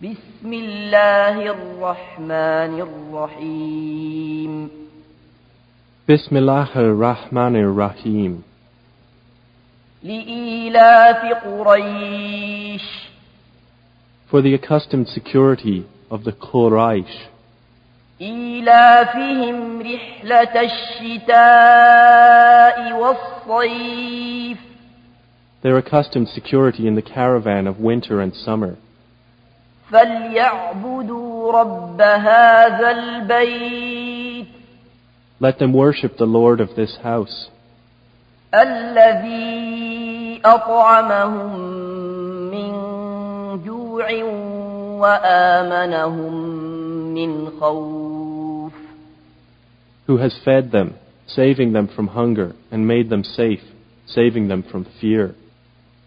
بسم الله الرحمن الرحيم بسم الله الرحمن الرحيم لإيلاف قريش For the accustomed security of the Quraysh, إيلافهم رحلة الشتاء والصيف their accustomed security in the caravan of winter and summer. فليعبدوا رب هذا البيت Let them worship the Lord of this house, الذي أطعمهم من جوع وآمنهم من خوف who has fed them, saving them from hunger, and made them safe, saving them from fear.